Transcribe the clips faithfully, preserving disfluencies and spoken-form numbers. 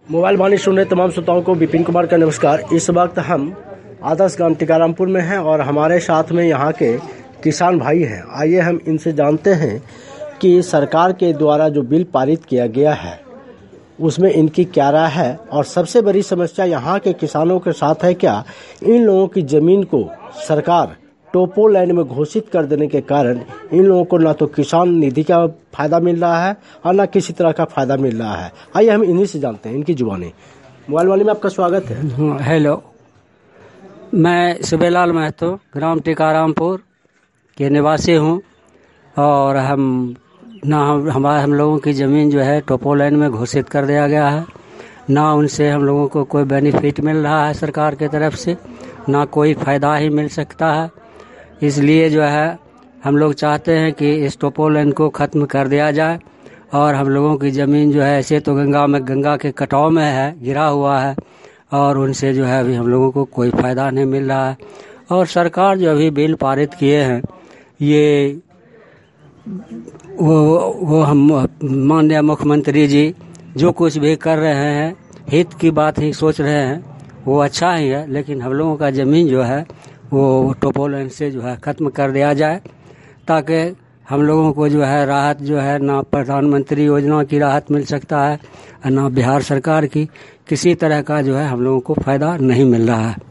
Mobile वाणी सुन रहे तमाम श्रोताओं को विपिन कुमार का नमस्कार। इस वक्त हम आदर्श गांव टीकारामपुर में हैं और हमारे साथ में यहाँ के किसान भाई हैं। आइए हम इनसे जानते हैं कि सरकार के द्वारा जो बिल पारित किया गया है उसमें इनकी क्या राय है और सबसे बड़ी समस्या यहाँ के किसानों के साथ है क्या। इन लोगों की ज़मीन को सरकार टोपो लैंड में घोषित कर देने के कारण इन लोगों को ना तो किसान निधि का फायदा मिल रहा है और ना किसी तरह का फायदा मिल रहा है। आइए हम इन्हीं से जानते हैं इनकी जुबानी। मोबाइल वाले में आपका स्वागत है। हेलो, मैं सुबेलाल महतो ग्राम टीकारामपुर के निवासी हूँ और हम ना हम हमारे हम लोगों की ज़मीन जो है टोपो लैंड में घोषित कर दिया गया है। ना उनसे हम लोगों को कोई बेनिफिट मिल रहा है सरकार की तरफ से, ना कोई फ़ायदा ही मिल सकता है। इसलिए जो है हम लोग चाहते हैं कि इस टोपो लैंड को ख़त्म कर दिया जाए और हम लोगों की ज़मीन जो है ऐसे तो गंगा में गंगा के कटाव में है, गिरा हुआ है और उनसे जो है अभी हम लोगों को कोई फ़ायदा नहीं मिल रहा है। और सरकार जो अभी बिल पारित किए हैं ये वो वो हम माननीय मुख्यमंत्री जी जो कुछ भी कर रहे हैं हित की बात ही सोच रहे हैं, वो अच्छा ही है। लेकिन हम लोगों का ज़मीन जो है वो टोपो लैंड से जो है ख़त्म कर दिया जाए ताकि हम लोगों को जो है राहत जो है ना प्रधानमंत्री योजना की राहत मिल सकता है और ना बिहार सरकार की किसी तरह का जो है हम लोगों को फ़ायदा नहीं मिल रहा है।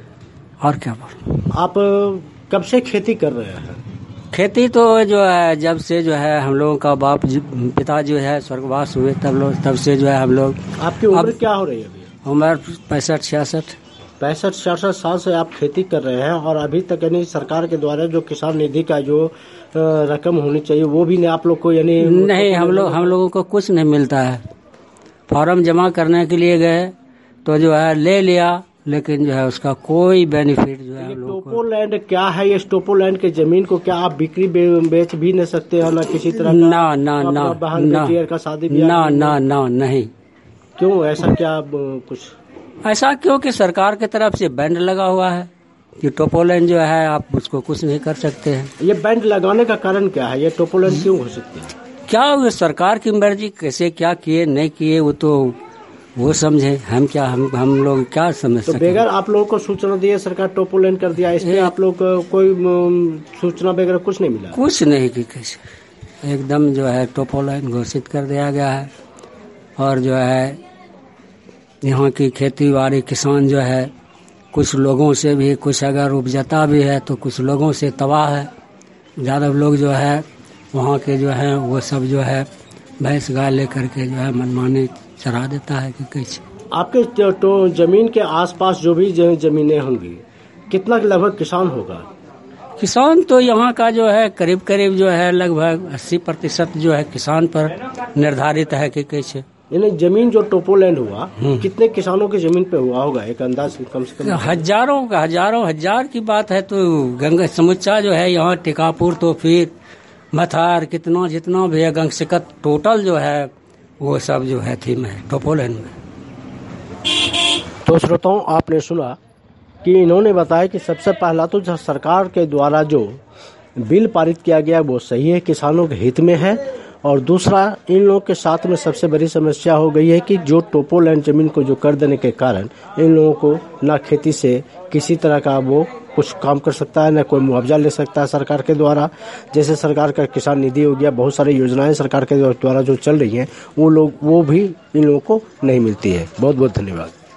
और क्या बोल। आप कब से खेती कर रहे हैं? खेती तो जो है जब से जो है हम लोगों का बाप पिता जो है स्वर्गवास हुए तब लोग तब से जो है हम लोग। आपकी उम्र क्या हो रही है अभी? उम्र पैंसठ छियासठ पैंसठ छियासठ साल से आप खेती कर रहे हैं और अभी तक यानी सरकार के द्वारा जो किसान निधि का जो रकम होनी चाहिए वो भी नहीं आप लोग को यानी नहीं। हम लोग हम लोगों को कुछ नहीं मिलता है। फॉर्म जमा करने के लिए गए तो जो है ले लिया लेकिन जो है उसका कोई बेनिफिट जो है। टोपो लैंड क्या है? ये टोपो लैंड के जमीन को क्या आप बिक्री बेच भी नहीं सकते हैं? ना किसी तरह ना ना ना बहन बेटी का शादी ना ना ना नहीं। क्यों ऐसा क्या? कुछ ऐसा क्यों कि सरकार की तरफ से बैंड लगा हुआ है कि टोपो लैंड जो है आप उसको कुछ नहीं कर सकते हैं। ये बैंड लगाने का कारण क्या है? ये टोपो लैंड क्यों घोषित किया? क्या वो सरकार की मर्जी, कैसे क्या किए नहीं किए वो तो वो समझे, हम क्या हम हम लोग क्या समझ तो सकते। बगैर आप लोगों को सूचना दिए सरकार टोपो लैंड कर दिया, इसमें आप लोग को कोई सूचना वगैरह कुछ नहीं मिला? कुछ नहीं कि कैसे एकदम जो है टोपो लैंड घोषित कर दिया गया है। और जो है यहाँ की खेती बाड़ी किसान जो है कुछ लोगों से भी कुछ अगर उपजता भी है तो कुछ लोगों से तबाह है। ज़्यादा लोग जो है वहाँ के जो है वो सब जो है भैंस गाय लेकर के जो है मनमाने चरा देता है कि कैसे। आपके तो जमीन के आसपास जो भी जमीनें होंगी कितना लगभग किसान होगा? किसान तो यहाँ का जो है करीब करीब जो है लगभग अस्सी प्रतिशत जो है किसान पर निर्धारित है कि कैसे। यानी जमीन जो टोपो लैंड हुआ कितने किसानों की जमीन पे हुआ होगा? एक अंदाज कम से कम हजारों का हजारों हजार की बात है। तो गंगा समुच्चा जो है यहाँ टीकापुर तो फिर मथार कितना जितना भी है गंगसिकत टोटल जो है वो सब जो है थी में टोपो लैंड में। तो श्रोताओं आपने सुना कि इन्होंने बताया कि सबसे पहला तो जो सरकार के द्वारा जो बिल पारित किया गया वो सही है, किसानों के हित में है। और दूसरा इन लोगों के साथ में सबसे बड़ी समस्या हो गई है कि जो टोपो लैंड जमीन को जो कर देने के कारण इन लोगों को ना खेती से किसी तरह का वो कुछ काम कर सकता है, ना कोई मुआवजा ले सकता है सरकार के द्वारा। जैसे सरकार का किसान निधि हो गया, बहुत सारी योजनाएं सरकार के द्वारा जो चल रही हैं वो लोग वो भी इन लोगों को नहीं मिलती है। बहुत बहुत धन्यवाद।